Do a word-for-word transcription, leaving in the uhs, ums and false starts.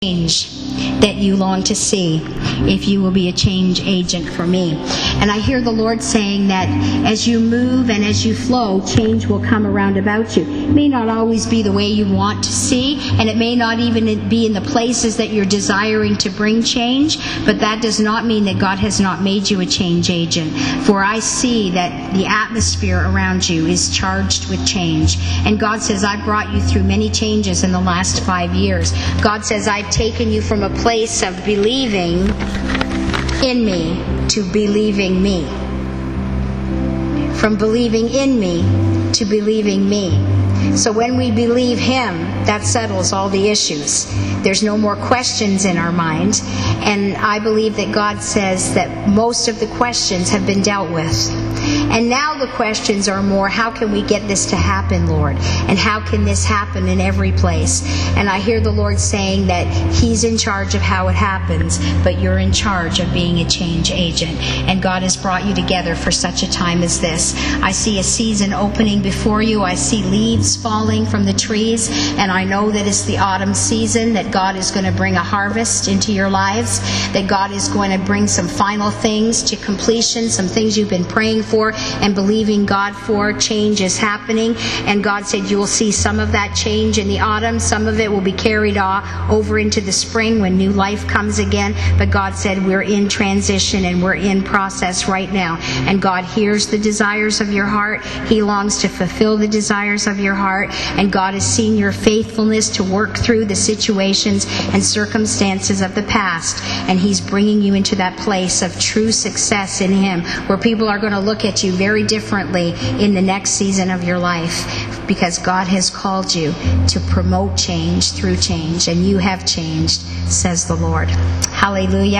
change that you long to see if you will be a change agent for me. And I hear the Lord saying that as you move and as you flow, change will come around about you. It may not always be the way you want to see, and it may not even be in the places that you're desiring to bring change, but that does not mean that God has not made you a change agent. For I see that the atmosphere around you is charged with change. And God says, I brought you through many changes in the last five years. God says, I've taken you from a place of believing in me to believing me. From believing in me to believing me. So when we believe Him, that settles all the issues. There's no more questions in our mind. And I believe that God says that most of the questions have been dealt with. And now the questions are more, how can we get this to happen, Lord? And how can this happen in every place? And I hear the Lord saying that He's in charge of how it happens, but you're in charge of being a change agent. And God has brought you together for such a time as this. I see a season opening before you. I see leaves falling from the trees, and I know that it's the autumn season, that God is going to bring a harvest into your lives, that God is going to bring some final things to completion, some things you've been praying for and believing God for. Change is happening, and God said you will see some of that change in the autumn. Some of it will be carried on over into the spring when new life comes again, but God said we're in transition and we're in process right now, and God hears the desires of your heart. He longs to fulfill the desires of your heart, and God has seen your faithfulness to work through the situations and circumstances of the past, and He's bringing you into that place of true success in Him, where people are going to look at you very differently in the next season of your life, because God has called you to promote change through change, and you have changed, says the Lord. Hallelujah.